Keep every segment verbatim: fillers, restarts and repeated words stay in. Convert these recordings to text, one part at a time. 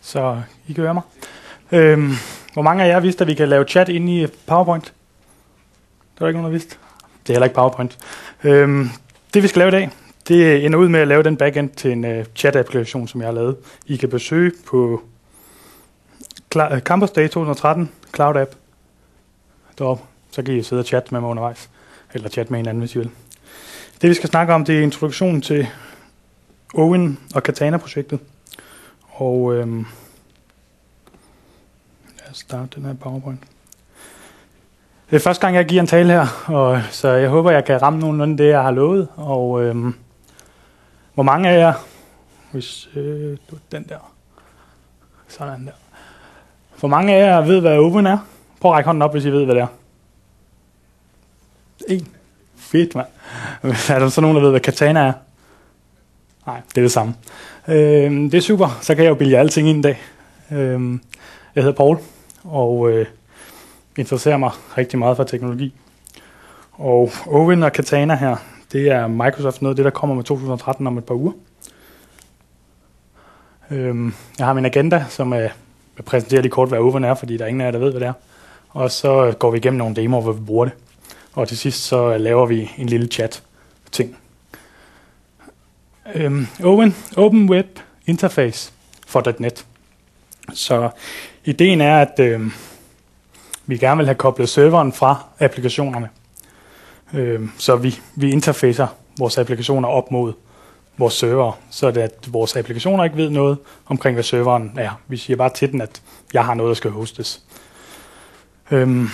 så I kan høre mig. Øhm, hvor mange af jer vidste, at vi kan lave chat inde i PowerPoint? Det var ikke nogen, der vidste. Det er heller ikke PowerPoint. Øhm, det vi skal lave i dag, det ender ud med at lave den backend til en uh, chat-applikation, som jeg har lavet. I kan besøge på Cla- Campus Day to tusind og tretten, Cloud App, deroppe. Så kan I sidde og chatte med mig undervejs. Eller chatte med hinanden, hvis I vil. Det vi skal snakke om, det er introduktionen til Owen og Katana-projektet. Og øhm, lad os starte den her PowerPoint. Det er første gang, jeg giver en tale her, og så jeg håber, jeg kan ramme nogenlunde det, jeg har lovet. Og øhm, hvor mange af jer, hvis øh, den der, sådan der. Hvor mange af jer ved, hvad Owen er? Prøv at række hånden op, hvis I ved, hvad det er. En. Fedt, mand. Er der så nogen, der ved, hvad Katana er? Nej, det er det samme. Øhm, det er super, så kan jeg jo bilde jer alting ind i dag. Øhm, jeg hedder Paul, og øh, interesserer mig rigtig meget for teknologi. Og Owen og Katana her, det er Microsoft noget af det, der kommer med to tusind og tretten om et par uger. Øhm, jeg har min agenda, som er, jeg præsenterer lige kort, hvad Owen er, fordi der er ingen af jer, der ved, hvad det er. Og så går vi igennem nogle demoer, hvor vi bruger det. Og til sidst så laver vi en lille chat-ting. Um, Owen, Open Web Interface for .net. Så ideen er, at øhm, vi gerne vil have koblet serveren fra applikationerne. Øhm, så vi, vi interfacer vores applikationer op mod vores server, så det, at vores applikationer ikke ved noget omkring, hvad serveren er. Vi siger bare til den, at jeg har noget, der skal hostes. Øhm,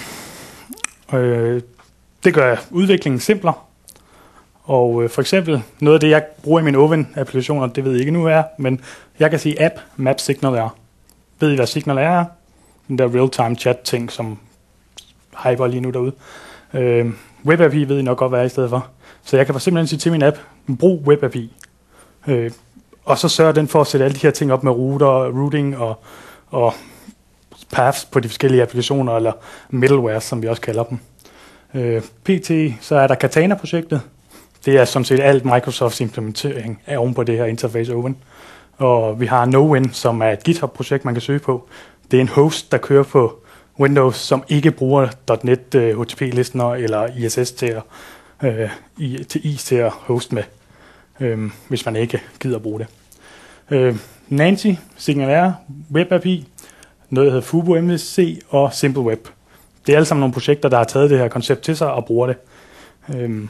øh, det gør udviklingen simplere. Og øh, for eksempel, noget af det, jeg bruger i mine Owen-applikationer, det ved I ikke nu er, men jeg kan sige app, map, signal er. Ved I, hvad signal er? Den der real-time chat-ting, som hyper lige nu derude. Øh, WebAPI ved I nok godt, hvad er i stedet for. Så jeg kan for simpelthen sige til min app, brug WebAPI. Øh, og så sørger den for at sætte alle de her ting op med router, routing og, og paths på de forskellige applikationer, eller middleware, som vi også kalder dem. Øh, P T, så er der Katana-projektet. Det er sådan set alt Microsofts implementering af oven på det her interface Owen. Og vi har NoWin, som er et GitHub-projekt, man kan søge på. Det er en host, der kører på Windows, som ikke bruger .NET uh, H T T P-listener eller I S S til at, uh, i, til is til at hoste med, um, hvis man ikke gider at bruge det. Uh, Nancy, SignalR, WebAPI, noget, der hedder Fubo M V C og SimpleWeb. Det er alle sammen nogle projekter, der har taget det her koncept til sig og bruger det. Um,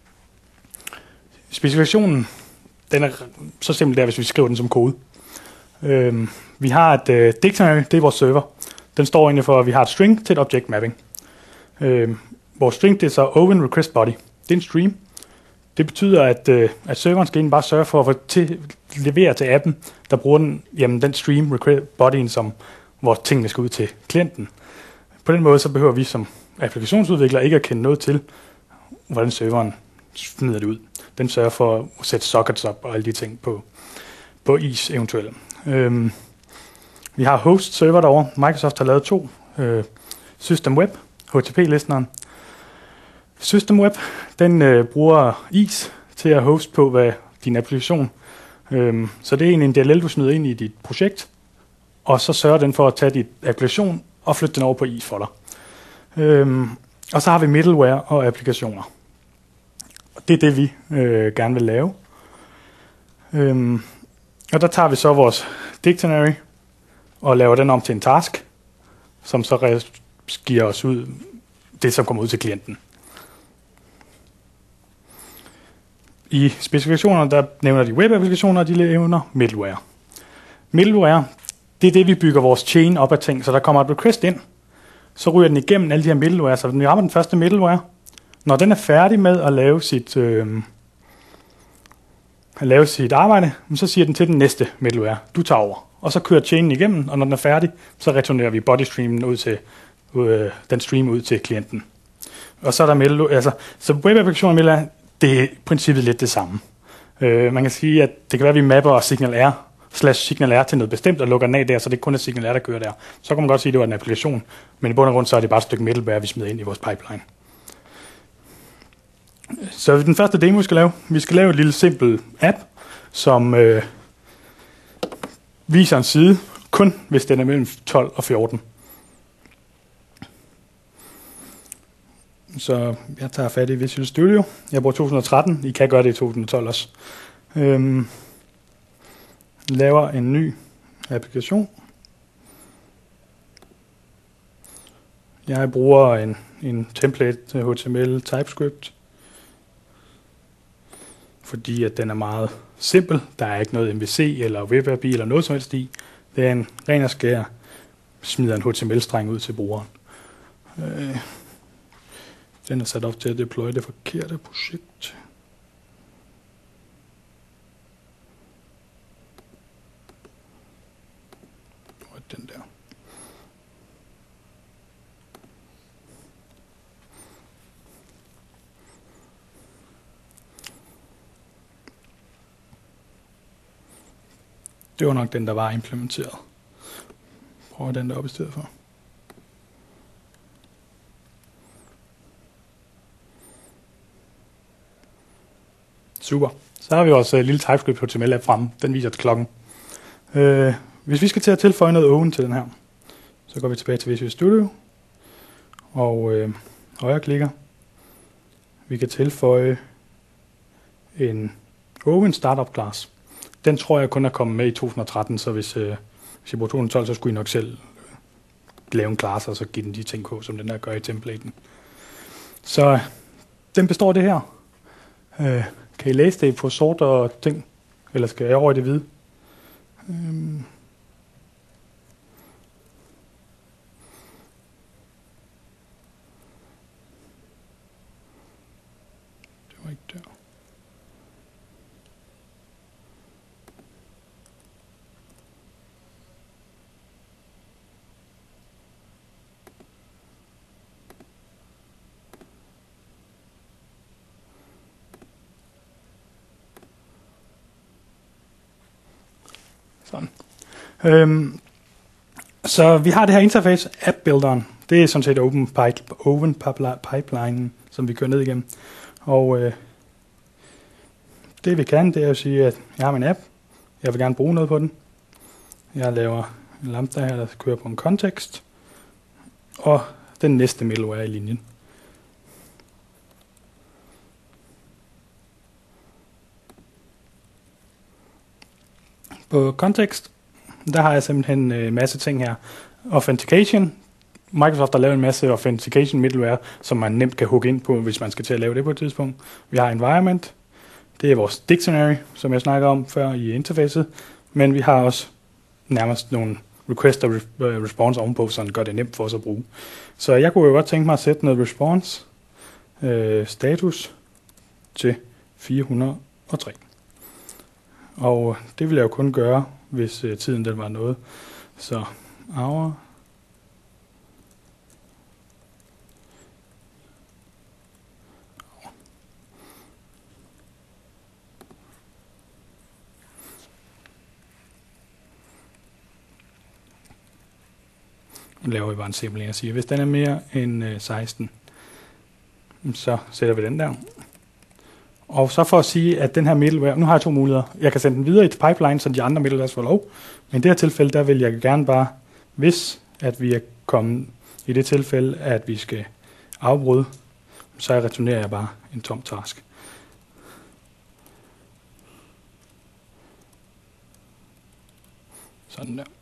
Specifikationen, den er så simpelt der, hvis vi skriver den som kode. Øhm, vi har et øh, dictionary, det er vores server. Den står egentlig for, at vi har et string til et object mapping. Øhm, vores string, det er så Owen request body. Det er en stream. Det betyder, at, øh, at serveren skal egentlig bare sørge for at få til, levere til appen, der bruger den, jamen, den stream request bodyen, som hvor tingene skal ud til klienten. På den måde, så behøver vi som applikationsudvikler ikke at kende noget til, hvordan serveren smider det ud. Den sørger for at sætte sockets op og alle de ting på, på is eventuelt. Øhm, vi har host server derovre. Microsoft har lavet to. Øh, System Web, H T T P-listeneren. System Web, den øh, bruger is til at hoste på hvad din applikation. Øhm, så det er en D L L, du smider ind i dit projekt, og så sørger den for at tage dit applikation og flytte den over på is for dig. Øhm, og så har vi middleware og applikationer. Det er det, vi øh, gerne vil lave. Øhm, og der tager vi så vores dictionary og laver den om til en task, som så giver os ud det, som kommer ud til klienten. I specifikationerne, der nævner de web-applikationer, og de nævner middleware. Middleware, det er det, vi bygger vores chain op af ting. Så der kommer et request ind, så ryger den igennem alle de her middleware. Så den rammer den første middleware. Når den er færdig med at lave sit, øh, at lave sit arbejde, så siger den til den næste middleware, du tager over. Og så kører chainen igennem, og når den er færdig, så returnerer vi bodystreamen ud til, øh, den stream ud til klienten. Og så er der middleware, altså, så web-applikationer middleware, det er i princippet lidt det samme. Øh, man kan sige, at det kan være, at vi mapper SignalR slash SignalR til noget bestemt, og lukker den af der, så det kun er SignalR, der kører der. Så kan man godt sige, at det var en applikation, men i bund og grund, så er det bare et stykke middleware, vi smider ind i vores pipeline. Så den første demo, vi skal lave, vi skal lave et lille simpelt app, som øh, viser en side, K kun hvis den er mellem tolv og fjorten. Så jeg tager fat i Visual Studio. Jeg bruger to tusind og tretten. I kan gøre det i to tusind og tolv også. Øhm, laver en ny applikation. Jeg bruger en, en template H T M L TypeScript, fordi at den er meget simpel. Der er ikke noget M V C eller WebAPI eller noget som helst i. Det er en ren og skær, smider en H T M L-streng ud til brugeren. Øh, den er sat op til at deploye det forkerte projekt. Og den der. Det var nok den, der var implementeret. Prøv den der op i stedet for. Super. Så har vi vores uh, lille TypeScript H T M L-app fremme. Den viser klokken. Uh, hvis vi skal til at tilføje noget oven til den her, så går vi tilbage til Visual Studio. Og uh, højre klikker. Vi kan tilføje en oven startup class. Den tror jeg kun er kommet med i to tusind og tretten, så hvis, øh, hvis jeg bruger to tusind og tolv, så skulle I nok selv lave en class, og så give den de ting på, som den der gør i templaten. Så den består af det her. Øh, kan I læse det på sort og ting? Eller skal jeg over i det hvide? Øhm. Det var ikke der. Sådan. Øhm, så vi har det her interface, app-builderen. Det er sådan set open, pipe, open pipeline, som vi kører ned igennem. Og øh, det vi kan, det er at sige, at jeg har min app. Jeg vil gerne bruge noget på den. Jeg laver en lambda her, der kører på en kontekst. Og den næste middleware i linjen. På kontekst, der har jeg simpelthen en masse ting her. Authentication. Microsoft har lavet en masse authentication middleware, som man nemt kan hooke ind på, hvis man skal til at lave det på et tidspunkt. Vi har environment. Det er vores dictionary, som jeg snakker om før i interfacet. Men vi har også nærmest nogle request og response ovenpå, så det gør det nemt for os at bruge. Så jeg kunne jo godt tænke mig at sætte noget response øh, status til fire hundrede og tre. Og det vil jeg jo kun gøre, hvis øh, tiden den var noget. Så hour. Nu laver vi bare en simpel og siger, hvis den er mere end øh, seksten, så sætter vi den der. Og så for at sige, at den her middleware, nu har jeg to muligheder. Jeg kan sende den videre i pipeline, så de andre middleware får lov. Men i det her tilfælde, der vil jeg gerne bare, hvis at vi er kommet i det tilfælde, at vi skal afbryde, så returnerer jeg bare en tom task. Sådan der.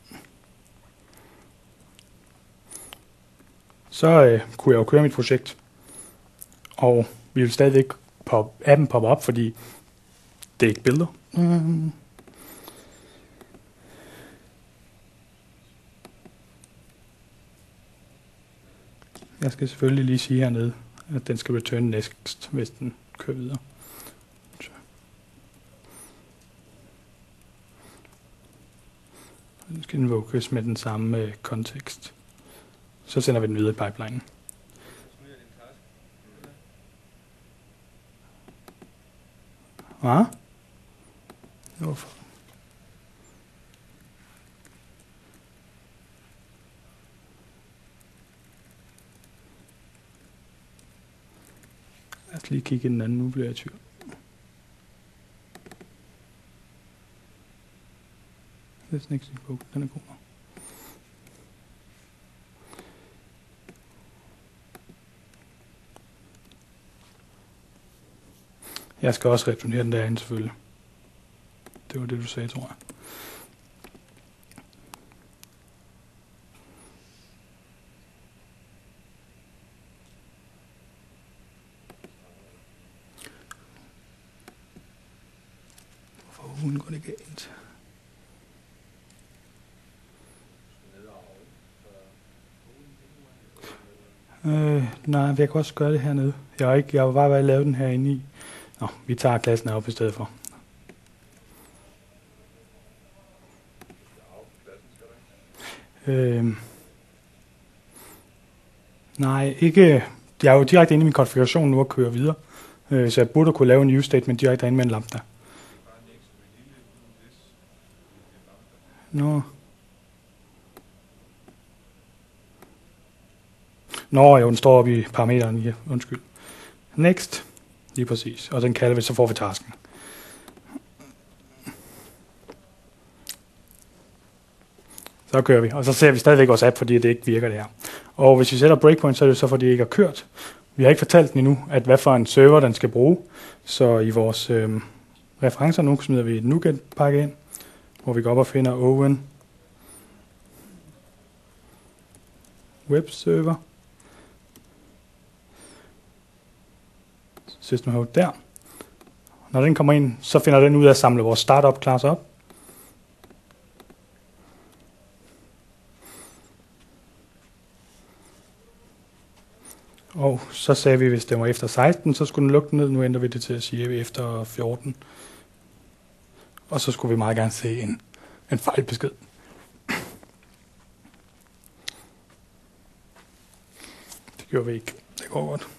Så øh, kunne jeg jo køre mit projekt, og vi vil stadigvæk pop, appen popper op, fordi det er ikke billeder. Mm. Jeg skal selvfølgelig lige sige hernede, at den skal return next, hvis den kører videre. Så. Den skal invokes med den samme øh, kontekst. Så sender vi den videre i pipelinen. Hvad? Hvorfor? Lad os lige kigge i den anden, nu bliver jeg i tvivl. Det er sådan ikke sin bog, den er god. Jeg skal også returnere den derinde selvfølgelig. Det var det, du sagde, tror jeg. Hvorfor hun går det galt? Øh, nej, jeg kan også gøre det hernede. Jeg har ikke, jeg har bare været lavet den herinde i. Nå, vi tager klassen op i stedet for. Øh, nej, ikke. Jeg er jo direkte inde i min konfiguration nu og kører videre. Øh, så jeg burde kunne lave en new statement direkte inde med en lambda. Nå. Nå, jo, den står oppe i parameteren. Ja, undskyld. Next. Lige præcis. Og den kalder vi, så får vi tasken. Så kører vi. Og så ser vi stadigvæk vores app, fordi det ikke virker det her. Og hvis vi sætter breakpoint, så er det så, fordi det ikke har kørt. Vi har ikke fortalt den endnu, at hvad for en server den skal bruge. Så i vores øh, referencer nu smider vi et NuGet-pakke ind, hvor vi går op og finder Owen webserver. System host der. Når den kommer ind, så finder den ud af at samle vores startup class op. Og så sagde vi, hvis det var efter seksten, så skulle den lukke ned. Nu ændrer vi det til at sige efter fjorten. Og så skulle vi meget gerne se en, en fejlbesked. Det gjorde vi ikke. Det går godt.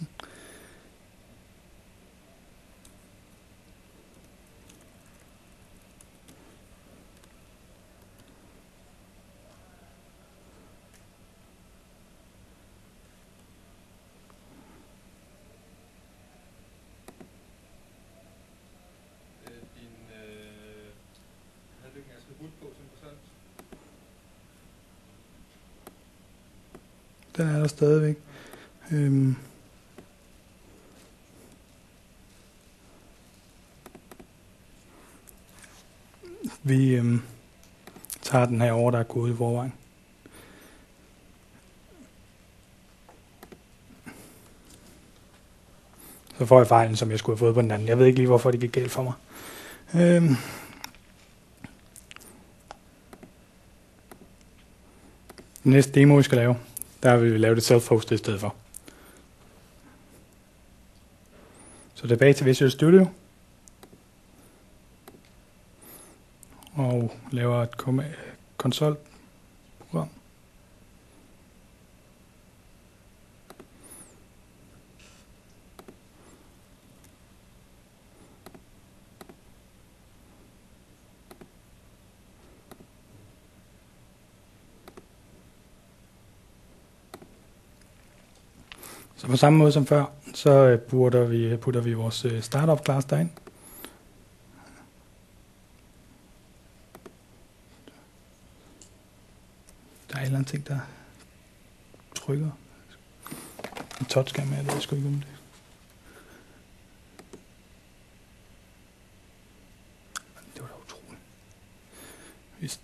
Den er der stadigvæk. Øhm. Vi øhm, tager den her over, der er gået i forvejen. Så får jeg fejlen, som jeg skulle have fået på den anden. Jeg ved ikke lige, hvorfor det gik galt for mig. Øhm. Den næste demo, vi skal lave, der vil vi lave det self-hosted i stedet for. Så tilbage til Visual Studio. Og laver et konsol-program. Så på samme måde som før, så putter vi, putter vi vores startup class derind. Der er et eller andet ting, der trykker. En touchskærm, jeg ved sgu ikke om det. Det var da utroligt. Hvis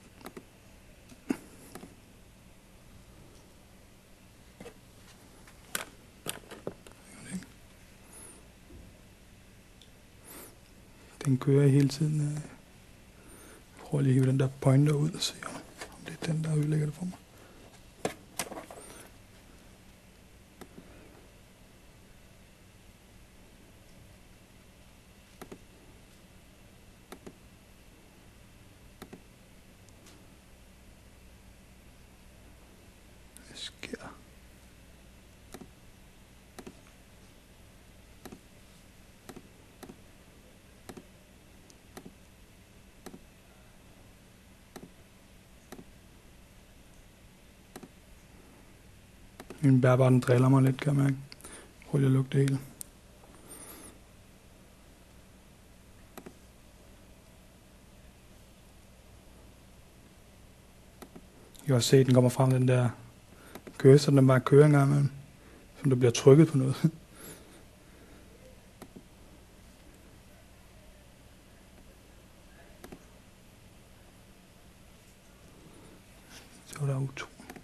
den kører hele tiden. Jeg prøver lige at hive den der pointer ud og se, om det er den, der ødelægger det for mig. Hvad sker der? Min bærbar, den driller mig lidt, kan jeg mærke. Prøv lige at lukke det hele. Jeg kan også se, at den kommer frem, den der cursor, den bare kører en gang imellem. Som der bliver trykket på noget. stå der U to.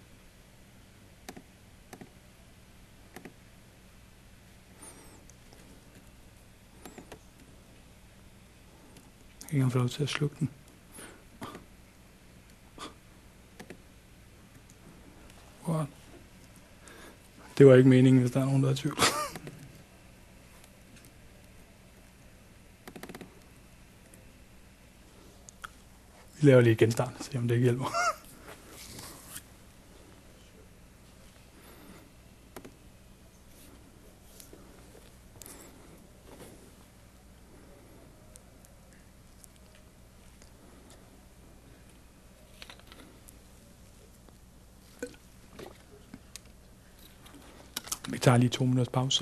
Jeg kan ikke få lov til at slukke den. What? Det var ikke meningen, hvis der er nogen, der er i tvivl. Vi laver lige genstart, se om det ikke hjælper. Vi tager lige to minutters pause.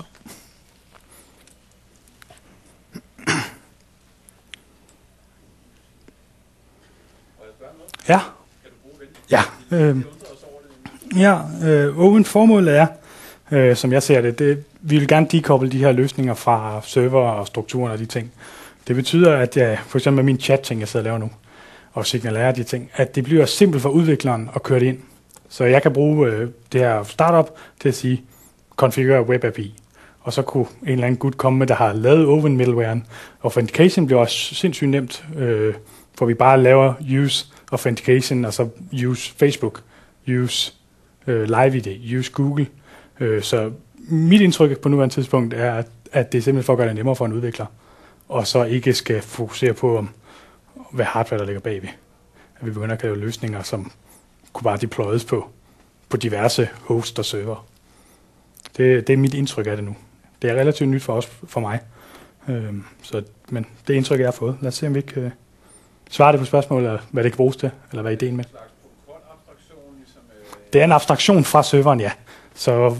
Ja. Ja. Øh, ja, øh, Open formålet er, øh, som jeg ser det, det, vi vil gerne dekoble de her løsninger fra server og strukturen og de ting. Det betyder, at jeg, for eksempel med min chat-ting, jeg sidder og laver nu, og signalærer de ting, at det bliver simpelt for udvikleren at køre det ind. Så jeg kan bruge øh, det her startup til at sige, configure web A P I. Og så kunne en eller anden gut komme med, der har lavet Open middlewaren. Authentication bliver også sindssygt nemt, øh, hvor vi bare laver use authentication, og så use Facebook, use øh, Live I D, use Google. Øh, så mit indtryk på nuværende tidspunkt er, at, at det er simpelthen for at gøre det nemmere for en udvikler, og så ikke skal fokusere på, om, hvad hardware der ligger bagved. At vi begynder at lave løsninger, som kunne bare deployes på, på diverse hosts og server. Det, det er mit indtryk af det nu. Det er relativt nyt for os, for mig. Øhm, så, men det indtryk, jeg har fået. Lad os se, om vi ikke øh, svarer det på spørgsmålet, eller hvad det kan bruges til, eller hvad er ideen med. Det er en abstraktion fra serveren, ja. Så,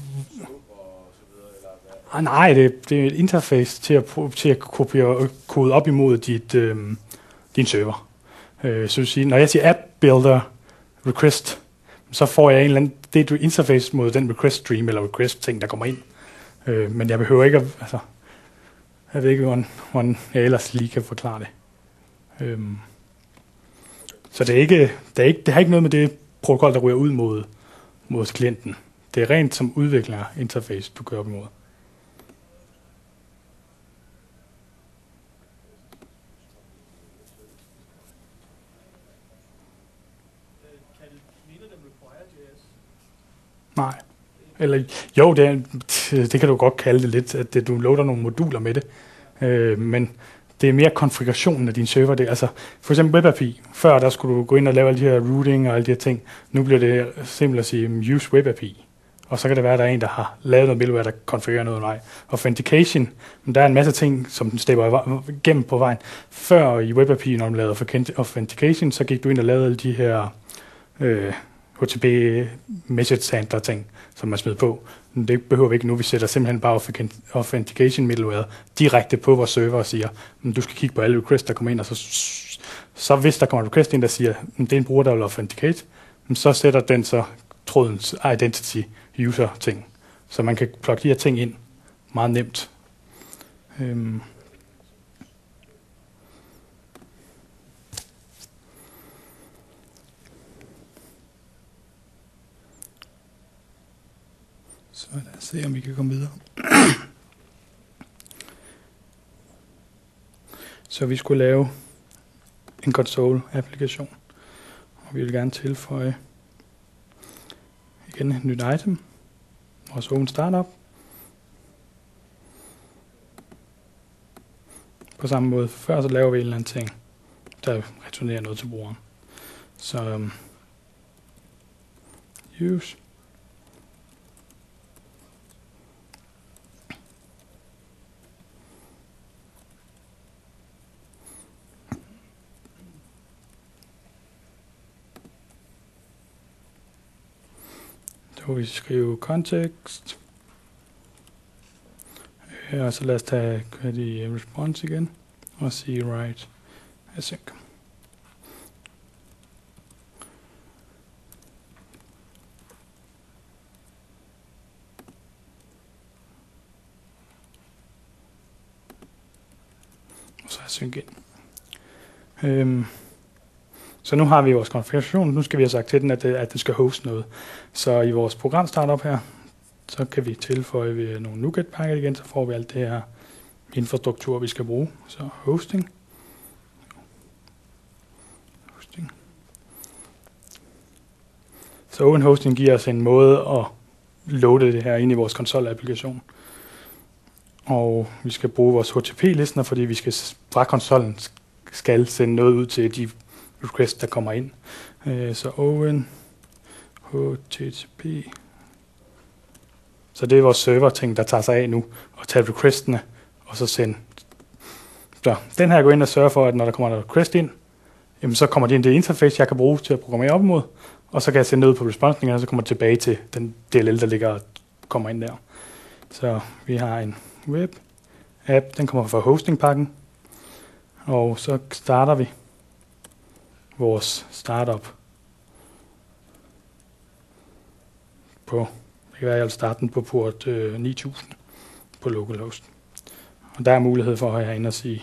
ah, nej, det, det er et interface til at, til at kopiere, kode op imod dit, øh, din server. Øh, så vil sige, når jeg siger app builder request, så får jeg en eller anden, det er et interface mod den request stream eller request ting, der kommer ind. Øh, men jeg behøver ikke at, altså, jeg ved ikke, hvordan, hvordan jeg ellers lige kan forklare det. Øh, så det er ikke, det, er ikke, det har ikke noget med det protokol, der ryger ud mod, mod klienten. Det er rent som udvikler interface, du kører op imod. Nej. Eller, jo, det, er, det kan du godt kalde det lidt, at det, du loader nogle moduler med det. Øh, men det er mere konfigurationen af din server. Det, altså, for eksempel Web A P I. Før der skulle du gå ind og lave alle de her routing og alle de her ting. Nu bliver det simpelt at sige, use Web A P I. Og så kan det være, at der er en, der har lavet noget middleware, der konfigurerer noget nej. Authentication, men der er en masse ting, som den stepper igennem på vejen. Før i Web A P I, når du lavede authentication, så gik du ind og lavede alle de her øh, H T T P message handler ting, som man smider på. Men det behøver vi ikke nu. Vi sætter simpelthen bare authentication middleware direkte på vores server og siger, at du skal kigge på alle requests, der kommer ind, og så, så hvis der kommer en request ind, der siger, at det er en bruger, der vil authenticate, så sætter den så trådens identity user ting. Så man kan plukke de her ting ind meget nemt. Øhm. Så lad os se, om vi kan komme videre. Så vi skulle lave en console-applikation, og vi vil gerne tilføje igen et nyt item, vores open startup. På samme måde før, så laver vi en eller anden ting, der returnerer noget til brugeren. Så um, use. Så vi skrive kontekst. Og så lad os tage de response igen og sige write async. Og så async ind. Øhm, Så nu har vi vores konfiguration, nu skal vi have sagt til den, at det, at det skal hoste noget. Så i vores program startup her, så kan vi tilføje vi nogle NuGet-pakker igen, så får vi alt det her infrastruktur, vi skal bruge. Så hosting. hosting. Så OpenHosting giver os en måde at loade det her ind i vores konsol-applikation. Og vi skal bruge vores H T T P-listener, fordi vi skal fra konsollen skal sende noget ud til de requests, der kommer ind. Så open H T T P. Så det er vores server-ting, der tager sig af nu, og tager requestene, og så sende. Så den her går ind og sørger for, at når der kommer en request ind, jamen så kommer det ind i det interface, jeg kan bruge til at programmere op imod, og så kan jeg sende noget på responsen, og så kommer det tilbage til den D L L, der ligger og kommer ind der. Så vi har en web-app, den kommer fra hosting-pakken, og så starter vi vores startup på, det kan være, at jeg vil starte den på port øh, ni tusind på localhost. Og der er mulighed for at have herinde at sige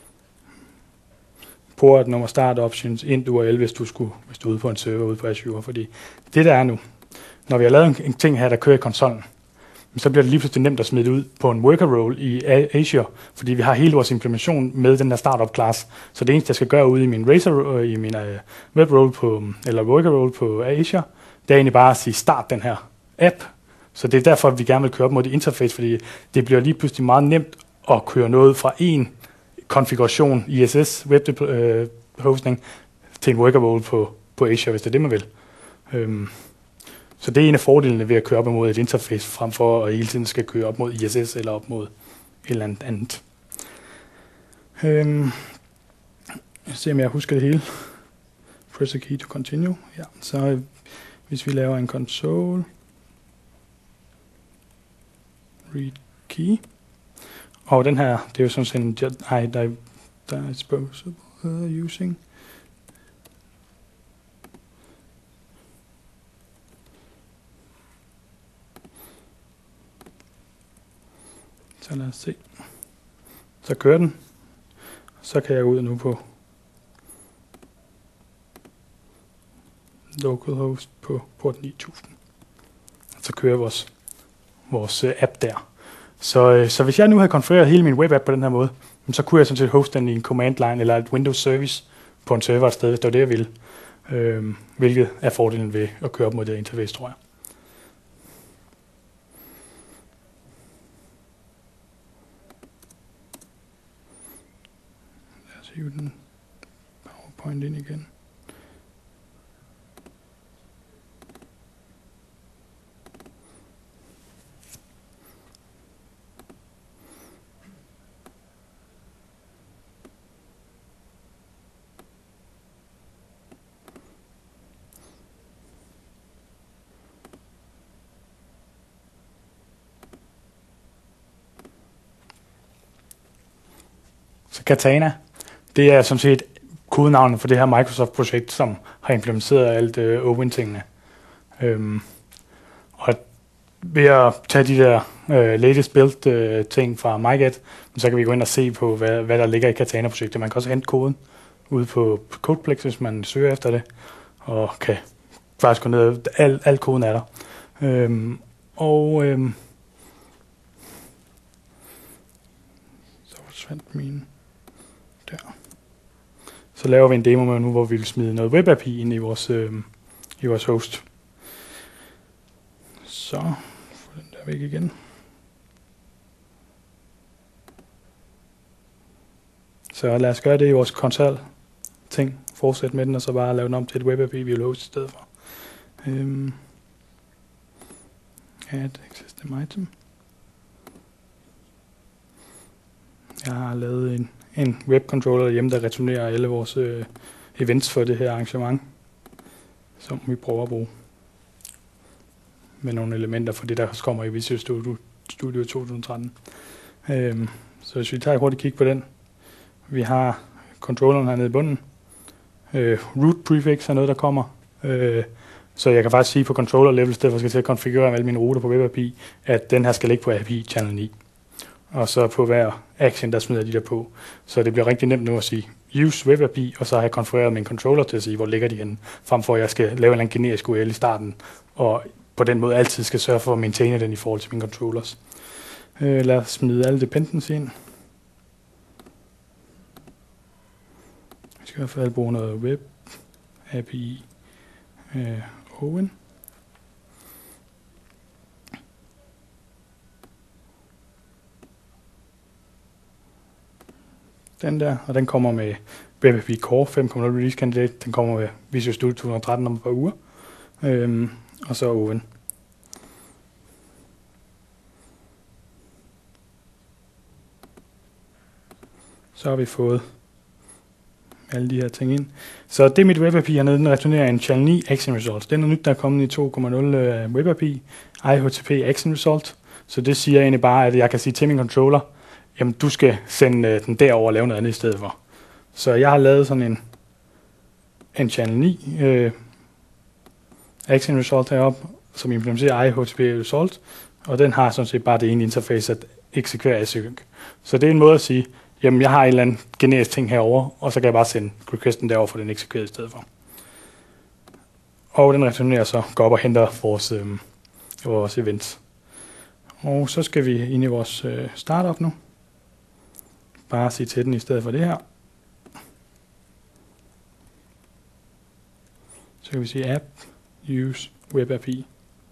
port nummer start options ind U R L, hvis du skulle, hvis du er ude på en server ude på Azure, fordi det der er nu, når vi har lavet en, en ting her, der kører i konsollen, så bliver det lige pludselig nemt at smide det ud på en worker role i Azure, fordi vi har hele vores implementation med den der startup class. Så det eneste, jeg skal gøre ude i min Razor, i min uh, web role på, eller worker role på Azure, det er egentlig bare at sige start den her app. Så det er derfor, vi gerne vil køre op mod det interface, fordi det bliver lige pludselig meget nemt at køre noget fra en konfiguration I S S web uh, hosting til en worker role på, på Azure, hvis det er det, man vil. Um, Så det er en af fordelene ved at køre op mod et interface, frem for at hele tiden skal køre op mod I S S eller op mod et eller andet andet. Øhm, jeg ser, om jeg husker det hele. Press a key to continue. Ja, så hvis vi laver en console read key, og den her, det er jo sådan set en nej, der, der er disposable uh, using. Så lad os se. Så kører den. Så kan jeg gå ud nu på localhost på port ni tusind. Så kører vores, vores uh, app der. Så, uh, så hvis jeg nu havde konfigureret hele min webapp på den her måde, så kunne jeg sådan set hoste den i en command line eller et Windows service på en server et sted, hvis det var det, jeg ville. Uh, hvilket er fordelen ved at køre op mod det interface, tror jeg. Hive den PowerPoint ind igen. Så Katana, det er sådan set kodenavnet for det her Microsoft-projekt, som har implementeret alt øh, Open-tingene. Øhm, og ved at tage de der øh, latest build øh, ting fra MyGet, så kan vi gå ind og se på, hvad, hvad der ligger i Katana-projektet. Man kan også hente koden ude på Codeplex, hvis man søger efter det, og kan faktisk gå ned, al, al koden er der. Øhm, og øhm, så forsvandt min der. Så laver vi en demo med nu, hvor vi vil smide noget web A P I ind i vores, øh, i vores host. Så få den der væk igen. Så lad os gøre det i vores konsol ting. Fortsæt med den, og så bare lave den om til et web A P I, vi vil hoste i stedet for. Um, add existing item. Jeg har lavet en en webcontroller hjemme, der returnerer alle vores øh, events for det her arrangement, som vi prøver at bruge med nogle elementer for det, der kommer i Visual Studio, Studio to tusind tretten. Øhm, så hvis vi tager et hurtigt kig på den, vi har controlleren hernede i bunden. Øh, root prefix er noget, der kommer. Øh, så jeg kan faktisk sige på controller level, i stedet for at jeg skal til at konfigurere alle mine ruter på web A P I, at den her skal ligge på A P I channel ni. Og så på hver action, der smider de der på. Så det bliver rigtig nemt nu at sige, use web A P I, og så har jeg konfigureret min controller til at sige, hvor ligger de henne, frem for at jeg skal lave en eller anden generisk U R L i starten, og på den måde altid skal sørge for at maintaine den i forhold til mine controllers. Øh, lad os smide alle dependencies ind. Vi skal i hvert fald bruge noget web A P I øh, Owen. Den der, og den kommer med Web A P I Core fem punkt nul Release Candidate. Den kommer med Visual Studio to tusind og tretten om et par uger. Øhm, og så Owen. Så har vi fået alle de her ting ind. Så det mit Web A P I hernede, den returnerer en channel ni Action Result. Det er noget nyt, der er kommet i to punkt nul uh, Web A P I, I H T T P Action Result. Så det siger egentlig bare, at jeg kan sige til min controller, jamen du skal sende uh, den derover og lave noget andet i stedet for. Så jeg har lavet sådan en, en channel ni uh, Action Result heroppe, som implementerer I H T T P Result, og den har sådan set bare det ene interface at eksekvere async. Så det er en måde at sige, jamen jeg har en eller anden generisk ting herover, og så kan jeg bare sende requesten derover for den eksekveret i stedet for. Og den returnerer så, går op og henter vores, øh, vores events. Og så skal vi ind i vores øh, startup nu. Bare sige til den i stedet for det her. Så kan vi sige app, use, web A P I.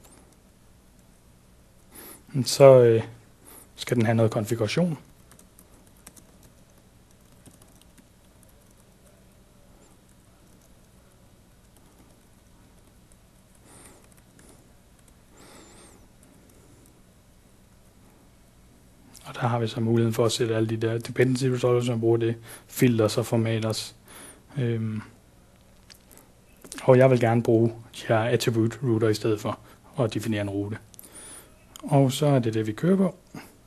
Så øh, skal den have noget konfiguration. Og der har vi så muligheden for at sætte alle de der dependency resolvers, som bruger det, filters og formaters. Øhm. Og jeg vil gerne bruge de her attribute router i stedet for at definere en rute. Og så er det det, vi kører på.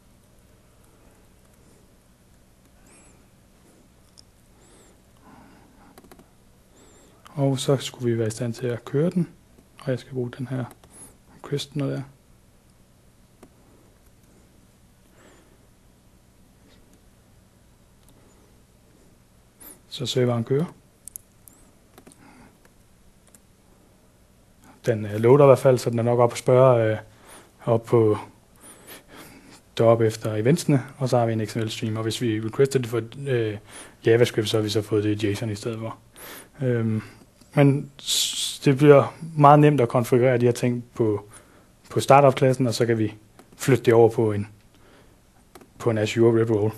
Og så skulle vi være i stand til at køre den. Og jeg skal bruge den her requesten der. Så serveren kører. Den øh, loader i hvert fald, så den er nok op og spørge øh, op på deroppe efter eventsene, og så har vi en X M L stream, og hvis vi requester det for øh, JavaScript, så har vi så fået det i JSON i stedet for. Øhm, men det bliver meget nemt at konfigurere de her ting på, på startup-klassen, og så kan vi flytte det over på en, på en Azure RevRoll.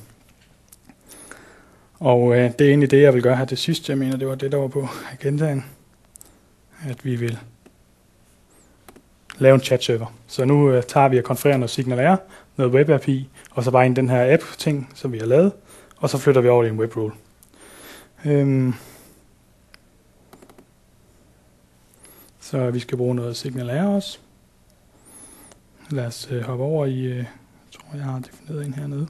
Og øh, det er egentlig det, jeg vil gøre her til sidst. Jeg mener, det var det, der var på agendaen, at vi vil lave en chat-server. Så nu øh, tager vi og konfigurerer noget SignalR, noget web A P I, og så bare ind den her app-ting, som vi har lavet, og så flytter vi over i en WebRoll. Øhm. Så vi skal bruge noget SignalR også. Lad os øh, hoppe over i, øh, jeg tror jeg har defineret en hernede.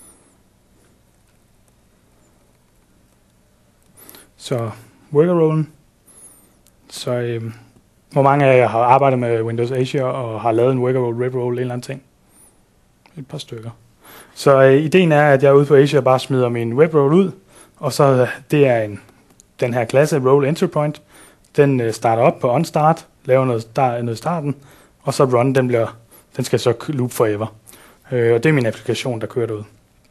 Så workerrollen. Så øh, hvor mange af jer har arbejdet med Windows Azure og har lavet en workerroll, RevRoll, en eller anden ting? Et par stykker. Så øh, ideen er, at jeg ude på Azure bare smider min WebRoll ud, og så øh, det er en, den her klasse Roll Entry Point. Den øh, starter op på onStart, laver noget, start, noget starten, og så run, den, bliver, den skal så loop forever. Øh, og det er min applikation, der kører derud.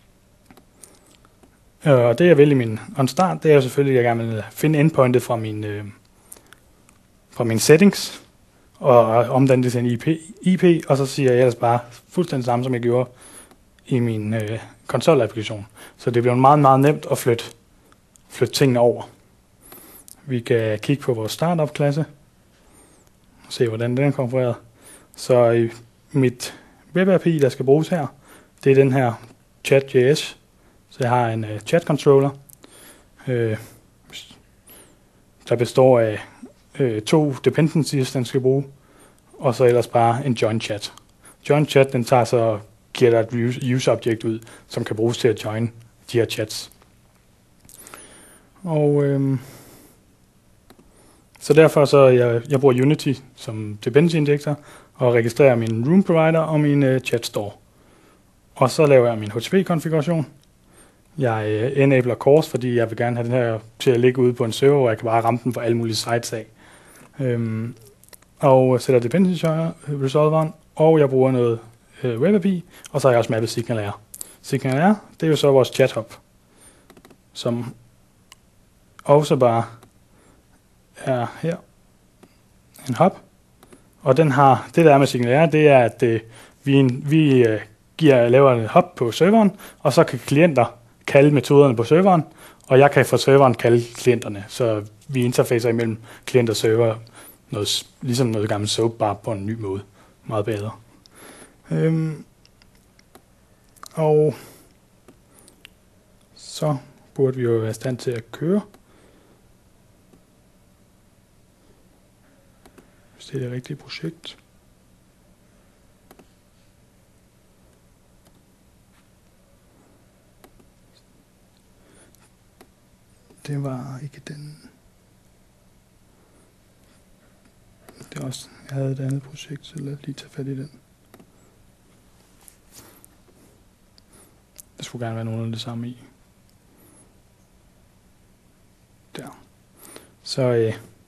Øh, og det jeg vil i min onStart, det er jo selvfølgelig, at jeg gerne vil finde endpointet fra min, øh, fra mine settings, og omdanne det til en I P, I P, og så siger jeg ellers bare fuldstændig samme, som jeg gjorde i min øh, konsol-applikation. Så det bliver meget, meget nemt at flytte, flytte tingene over. Vi kan kigge på vores startup-klasse og se, hvordan den er konfigureret. Så i mit web A P I, der skal bruges her, det er den her chat.js. Så jeg har en uh, chat-controller, øh, der består af øh, to dependencies, den skal bruge, og så ellers bare en join chat. Join chat, den tager så og giver der et use object ud, som kan bruges til at join de her chats. Og øh, så derfor så jeg, jeg bruger Unity som dependency injector og registrerer min room provider og min uh, chat store. Og så laver jeg min H T T P konfiguration. Jeg øh, enabler Cors, fordi jeg vil gerne have den her til at ligge ude på en server, hvor jeg kan bare ramme den for alle mulige sites af. Øhm, og sætter dependency resolveren, og jeg bruger noget øh, web A P I, og så har jeg også mappet SignalR. SignalR, det er jo så vores chat hub, som også bare er her en hub. Og den har, det der er med SignalR, det er, at øh, vi, vi øh, giver, laver en hub på serveren, og så kan klienter kalde metoderne på serveren, og jeg kan fra serveren kalde klienterne, så vi interfacer imellem klient og server, noget, ligesom noget gammelt soap, bare på en ny måde. Meget bedre. Øhm, og så burde vi jo være i stand til at køre. Hvis det er det rigtige projekt. Det var ikke den. Det er også, jeg havde et andet projekt, så lad os lige tage fat i den. Det skulle gerne være nogen af det samme i. Der. Så øh,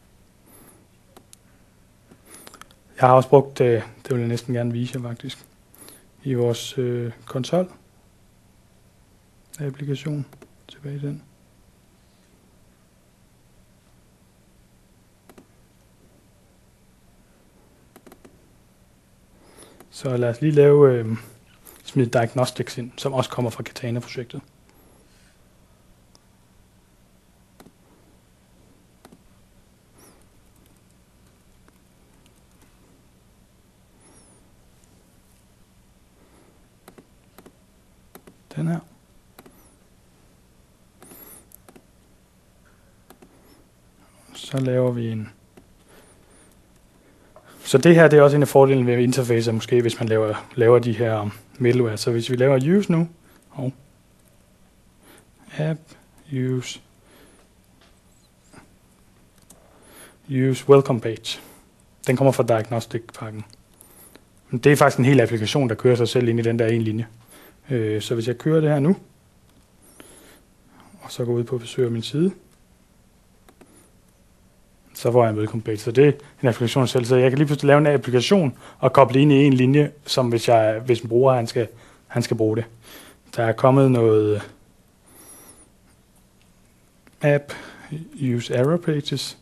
jeg har også brugt, øh, det vil jeg næsten gerne vise jer faktisk, i vores øh, konsol applikation. Tilbage i den. Så lad os lige lave øh, smid diagnostics ind, som også kommer fra Katana-projektet. Den her. Så laver vi en. Så det her det er også en af fordelene ved interfacer, måske hvis man laver, laver de her middleware. Så hvis vi laver use nu, og app use use welcome page. Den kommer fra diagnostic-pakken. Men det er faktisk en hel applikation, der kører sig selv ind i den der ene linje. Øh, så hvis jeg kører det her nu, og så går ud på at besøge min side, så får jeg en welcome page. Så det er en applikation selv. Så jeg kan lige pludselig lave en applikation og koble ind i en linje, som hvis, jeg, hvis en bruger han skal, han skal bruge det. Der er kommet noget app use error pages.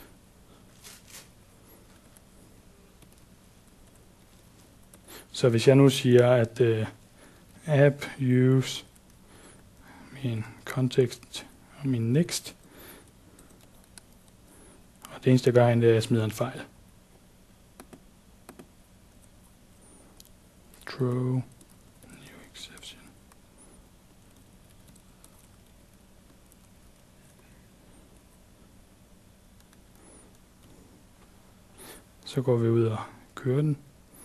Så hvis jeg nu siger, at uh, app use min kontekst og min next, og det eneste, jeg gør herinde, det er, at jeg smider en fejl. Throw new exception. Så går vi ud og kører den.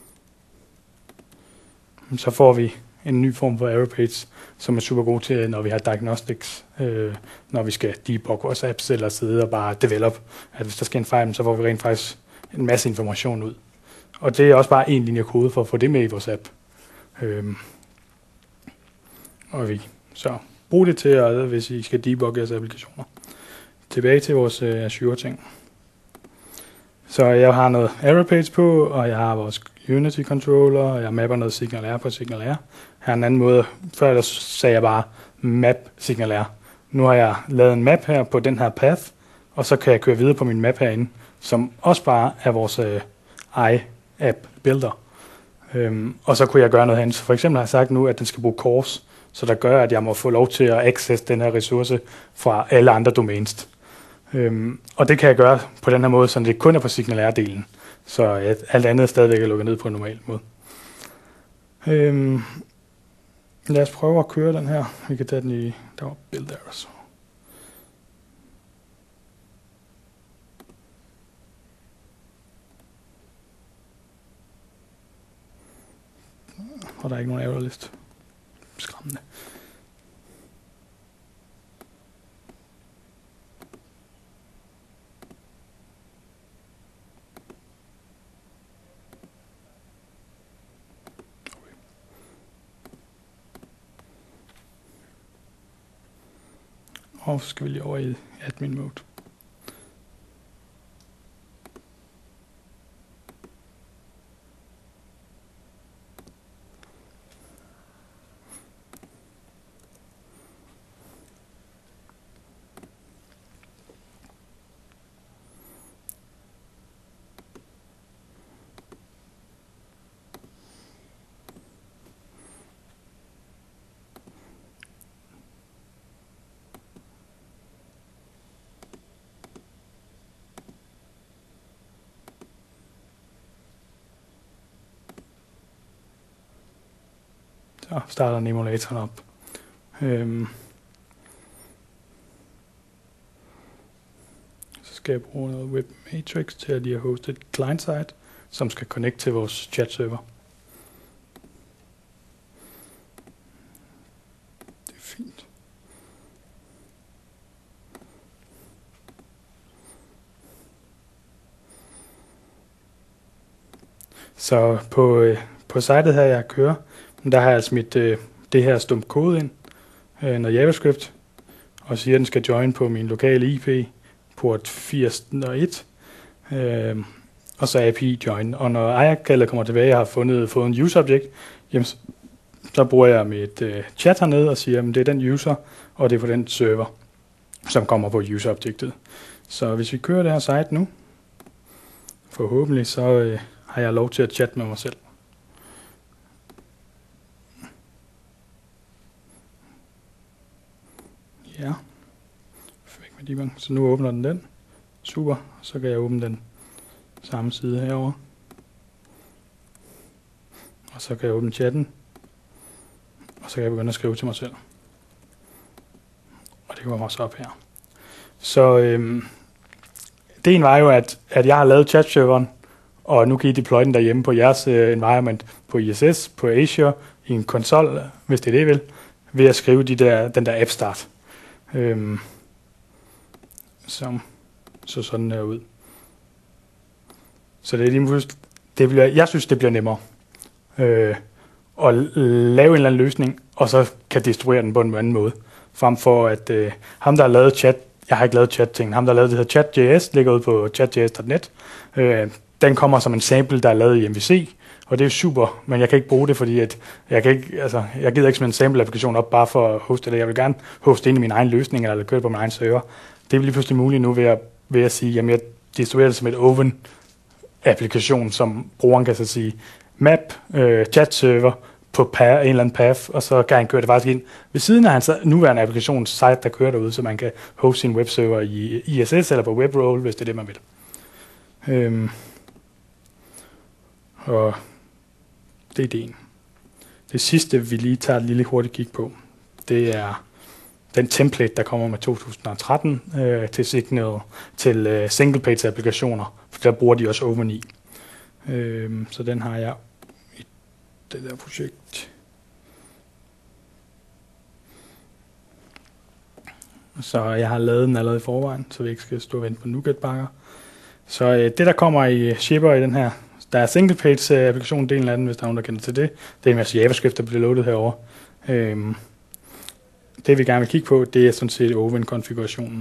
Så får vi en ny form for error page, som er super god til, når vi har diagnostics, øh, når vi skal debugge vores apps, eller sidde og bare develop. At hvis der sker en fejl, så får vi rent faktisk en masse information ud. Og det er også bare en linje kode for at få det med i vores app. Øhm. Og vi så brug det til, at, hvis I skal debugge jeres applikationer. Tilbage til vores øh, Azure-ting. Så jeg har noget error page på, og jeg har vores Unity controller, og jeg mapper noget SignalR på SignalR. Her er en anden måde. Før der sagde jeg bare map SignalR. Nu har jeg lavet en map her på den her path, og så kan jeg køre videre på min map herinde, som også bare er vores øh, i-app builder. Øhm, og så kunne jeg gøre noget herinde. Så for eksempel har jeg sagt nu, at den skal bruge Cors, så der gør, at jeg må få lov til at access den her ressource fra alle andre domains. Øhm, og det kan jeg gøre på den her måde, så det kun er på SignalR-delen. Så at alt andet stadigvæk er lukket ned på en normal måde. Øhm, lad os prøve at køre den her. Vi kan tage den i, der var build errors. Og der er ikke nogen error list. Skræmmende. Og så skal vi lige over i admin mode. Så starter den emulatoren op. Øhm. Så skal jeg bruge noget Web Matrix til at lige hoste et client-side, som skal connecte til vores chat-server. Det er fint. Så på, øh, på sitet her, jeg kører, der har jeg smidt øh, det her stump kode ind, øh, noget JavaScript, og siger, at den skal join på min lokale I P, port firs nul et, øh, og så A P I join. Og når Ajax-kaldet kommer tilbage, jeg har fundet, fået en user object, jamen, så bruger jeg mit øh, chat hernede og siger, at det er den user, og det er på den server, som kommer på user objectet. Så hvis vi kører det her site nu, forhåbentlig, så øh, har jeg lov til at chatte med mig selv. Ja, så nu åbner den den. Super, så kan jeg åbne den samme side herover. Og så kan jeg åbne chatten. Og så kan jeg begynde at skrive til mig selv. Og det kommer også op her. Så øhm, det var jo, at, at jeg har lavet chat-serveren, og nu kan I deploye den derhjemme på jeres uh, environment, på I S S, på Azure, i en konsol, hvis det er det, I vil, ved at skrive de der, den der app-start. Øhm, som så sådan her ud. Så det er lige det bliver, jeg synes, det bliver nemmere øh, at lave en eller anden løsning, og så kan distribuere den på en anden måde. Frem for at øh, ham, der har lavet chat, jeg har ikke lavet chat-ting, ham, der har lavet det her chat.js, ligger ude på chat.js punktum net. Øh, den kommer som en sample, der er lavet i M V C, og det er jo super, men jeg kan ikke bruge det, fordi at jeg, kan ikke, altså, jeg gider ikke smide en sample-applikation op bare for at hoste det. Jeg vil gerne hoste ind i min egen løsning, eller køre på min egen server. Det er lige pludselig muligt nu ved at, ved at sige, at jeg distribuerer det som et oven-applikation, som brugeren kan så sige map, øh, chat-server på path, en eller anden path, og så kan han køre det faktisk ind ved siden af hans nuværende applikationssite, der kører derude, så man kan hoste sin webserver i I S S eller på WebRoll, hvis det er det, man vil. Øhm. Og det er ideen. Det sidste, vi lige tager et lille hurtigt kig på, det er den template, der kommer med to tusind og tretten øh, til Signal, til øh, single-page-applikationer, for der bruger de også Oven i. Øh, så den har jeg i det der projekt. Så jeg har lavet den allerede i forvejen, så vi ikke skal stå og vente på NuGet-bakker. Så øh, det, der kommer i Shipper i den her, der er single-page-applikationen, delen af den, hvis der er nogen, der kender til det. Det er en masse JavaScript, der bliver loadet herovre. Øh, Det vi gerne vil kigge på, det er sådan set Oven-konfigurationen.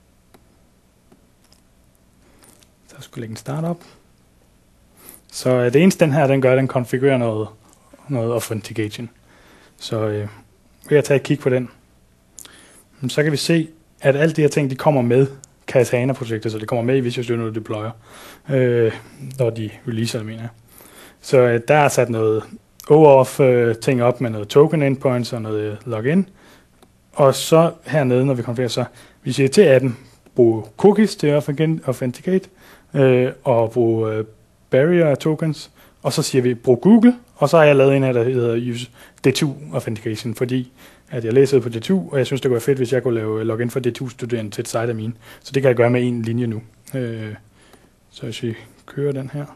Så jeg skulle lægge en start op. Så det eneste den her, den gør, den konfigurerer noget, noget authentication. Så øh, ved at tage et kig på den, så kan vi se, at alle de her ting, de kommer med Katana-projektet, så det kommer med i Visual Studio Deployer, øh, når de releaser det, mener jeg. Så øh, der er sat noget O-auth øh, ting op med noget token endpoints og noget login. Og så hernede, når vi konfigurerer, så vi siger til appen, brug cookies til at authenticate, øh, og brug øh, barrier tokens, og så siger vi, brug Google, og så har jeg lavet en her, der hedder use D to authentication, fordi at jeg læser på D to, og jeg synes, det kunne være fedt, hvis jeg kunne lave login for D to-studenten til et site af mine. Så det kan jeg gøre med en linje nu. Øh, så hvis vi kører den her,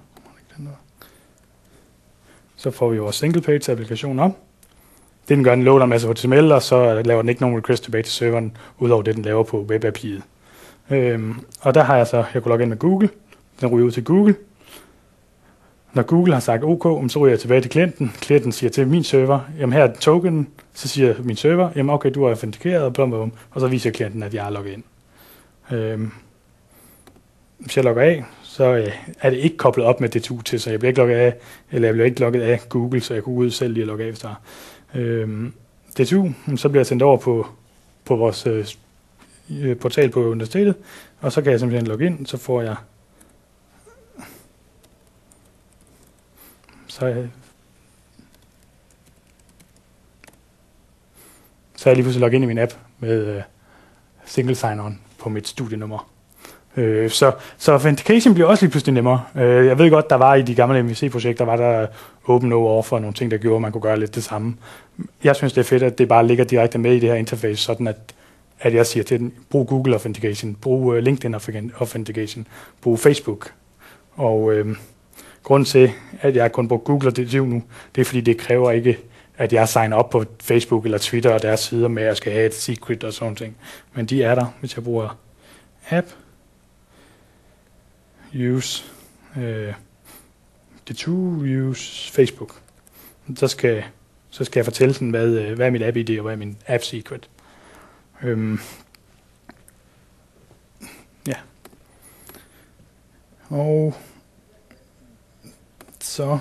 så får vi vores single-page-applikation op. Det den gør, den loader en masse H T M L, og så laver den ikke nogen request tilbage til serveren, udover det, den laver på web A P I'et. Øhm, og der har jeg så, jeg kunne logge ind med Google, den ryger ud til Google, Når Google har sagt OK, så ryger jeg tilbage til klienten. Klienten siger til min server, jamen her er token, så siger min server, jamen okay, du er autentikeret, og blum, blum, og så viser klienten, at jeg er logget ind. Øhm, hvis jeg logger af, så øh, er det ikke koblet op med D to til, så jeg bliver ikke logget af, eller jeg bliver ikke logget af Google, så jeg kunne gå ud selv lige og logge af, hvis der er. Øhm, D to, så bliver jeg sendt over på, på vores øh, portal på universitetet, og så kan jeg simpelthen logge ind, så får jeg så, øh, så er jeg lige pludselig logget ind i min app med øh, single sign-on på mit studienummer. Øh, så, så authentication bliver også lige pludselig nemmere. Øh, jeg ved godt, der var i de gamle M V C-projekter, var der open no over nogle ting, der gjorde, at man kunne gøre lidt det samme. Jeg synes, det er fedt, at det bare ligger direkte med i det her interface, sådan at, at jeg siger til den, brug Google Authentication, brug uh, LinkedIn Authentication, brug Facebook. Og øh, grunden til, at jeg kun bruger Google og D to nu, det er fordi, det kræver ikke, at jeg signer op på Facebook eller Twitter og deres sider med, at jeg skal have et secret og sådan ting. Men de er der, hvis jeg bruger app, use øh, D to, use Facebook. Så skal, så skal jeg fortælle den, hvad, hvad er mit app-I D og hvad er min app-secret. Øhm, ja. Og så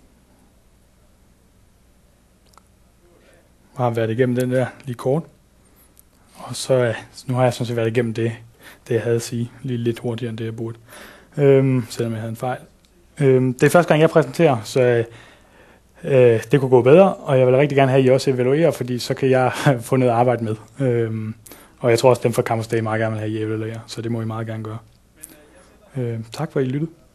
har jeg været igennem den der lige kort. Og så nu har jeg sådan set været igennem det, det jeg havde at sige, lige lidt hurtigere end det jeg burde. Øhm, selvom jeg havde en fejl. Øhm, det er første gang jeg præsenterer, så øh, det kunne gå bedre, og jeg vil rigtig gerne have, at I også evaluerer, fordi så kan jeg få noget at arbejde med. Øhm, og jeg tror også, at dem fra Campus Day meget gerne vil have, at I evaluerer, så det må I meget gerne gøre. Øhm, tak for, at I lyttede.